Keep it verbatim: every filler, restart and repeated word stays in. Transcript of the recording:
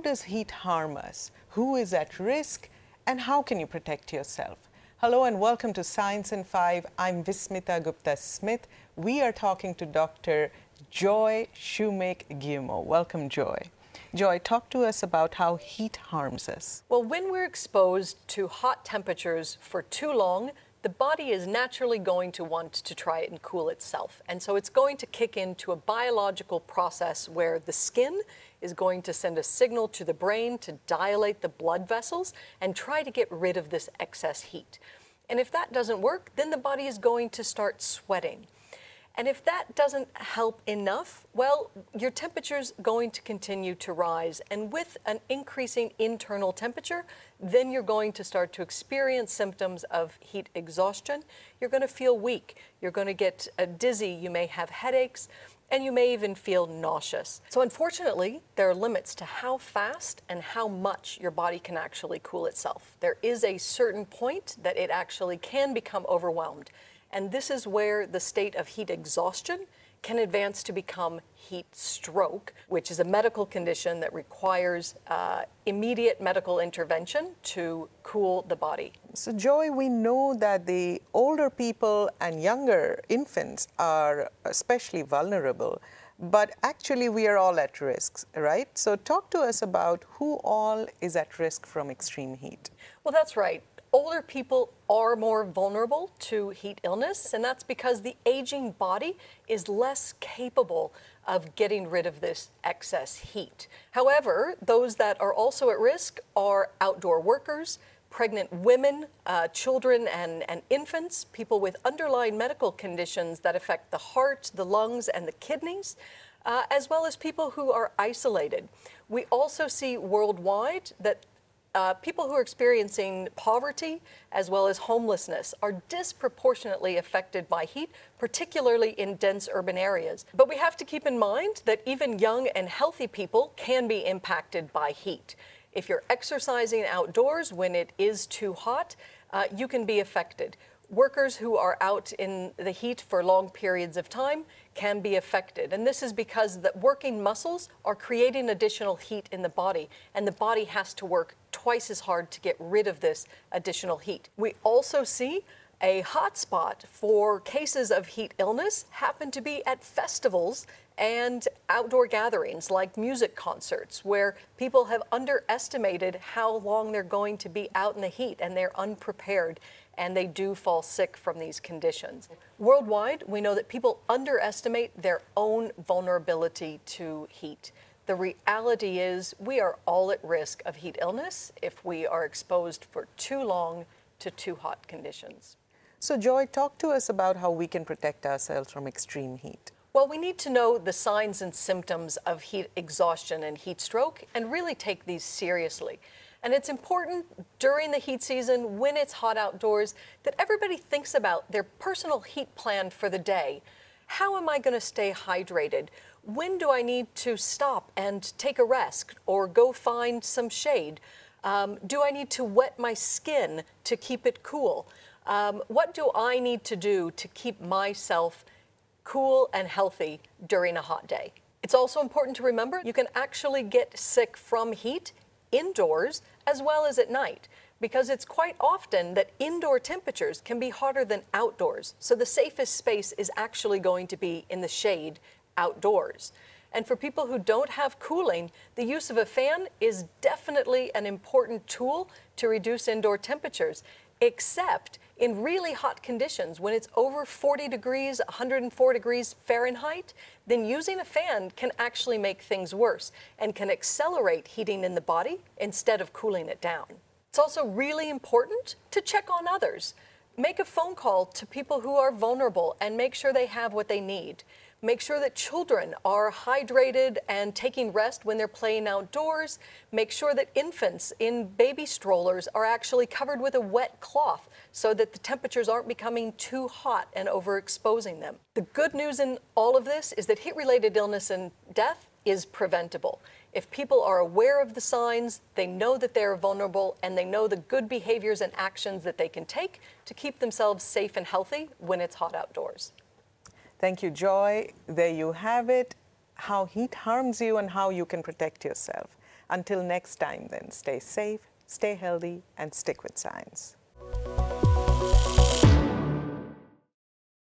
does heat harm us? Who is at risk? And how can you protect yourself? Hello and welcome to Science in Five. I'm Vismita Gupta-Smith. We are talking to Doctor Joy Shumake-Guillemot. Welcome, Joy. Joy, talk to us about how heat harms us. Well, when we're exposed to hot temperatures for too long, the body is naturally going to want to try and cool itself. And so it's going to kick into a biological process where the skin is going to send a signal to the brain to dilate the blood vessels and try to get rid of this excess heat. And if that doesn't work, then the body is going to start sweating. And if that doesn't help enough, well, your temperature's going to continue to rise. And with an increasing internal temperature, then you're going to start to experience symptoms of heat exhaustion. You're going to feel weak. You're going to get uh, dizzy. You may have headaches, and you may even feel nauseous. So unfortunately, there are limits to how fast and how much your body can actually cool itself. There is a certain point that it actually can become overwhelmed. And this is where the state of heat exhaustion can advance to become heat stroke, which is a medical condition that requires uh, immediate medical intervention to cool the body. So, Joy, we know that the older people and younger infants are especially vulnerable, but actually we are all at risk, right? So talk to us about who all is at risk from extreme heat. Well, that's right. Older people are more vulnerable to heat illness, and that's because the aging body is less capable of getting rid of this excess heat. However, those that are also at risk are outdoor workers, pregnant women, uh, children and, and infants, people with underlying medical conditions that affect the heart, the lungs, and the kidneys, uh, as well as people who are isolated. We also see worldwide that Uh, people who are experiencing poverty as well as homelessness are disproportionately affected by heat, particularly in dense urban areas. But we have to keep in mind that even young and healthy people can be impacted by heat. If you're exercising outdoors when it is too hot, uh, you can be affected. Workers who are out in the heat for long periods of time can be affected. And this is because the working muscles are creating additional heat in the body, and the body has to work twice as hard to get rid of this additional heat. We also see a hotspot for cases of heat illness happen to be at festivals and outdoor gatherings like music concerts, where people have underestimated how long they're going to be out in the heat, and they're unprepared, and they do fall sick from these conditions. Worldwide, we know that people underestimate their own vulnerability to heat. The reality is we are all at risk of heat illness if we are exposed for too long to too hot conditions. So, Joy, talk to us about how we can protect ourselves from extreme heat. Well, we need to know the signs and symptoms of heat exhaustion and heat stroke and really take these seriously. And it's important during the heat season, when it's hot outdoors, that everybody thinks about their personal heat plan for the day. How am I going to stay hydrated? When do I need to stop and take a rest or go find some shade? Um, do I need to wet my skin to keep it cool? Um, what do I need to do to keep myself cool and healthy during a hot day? It's also important to remember you can actually get sick from heat indoors as well as at night, because it's quite often that indoor temperatures can be hotter than outdoors. So the safest space is actually going to be in the shade outdoors. And for people who don't have cooling, the use of a fan is definitely an important tool to reduce indoor temperatures, except in really hot conditions, when it's over forty degrees, one hundred four degrees Fahrenheit, then using a fan can actually make things worse and can accelerate heating in the body instead of cooling it down. It's also really important to check on others. Make a phone call to people who are vulnerable and make sure they have what they need. Make sure that children are hydrated and taking rest when they're playing outdoors. Make sure that infants in baby strollers are actually covered with a wet cloth so that the temperatures aren't becoming too hot and overexposing them. The good news in all of this is that heat-related illness and death is preventable. If people are aware of the signs, they know that they're vulnerable, and they know the good behaviors and actions that they can take to keep themselves safe and healthy when it's hot outdoors. Thank you, Joy. There you have it, how heat harms you and how you can protect yourself. Until next time then, stay safe, stay healthy, and stick with science.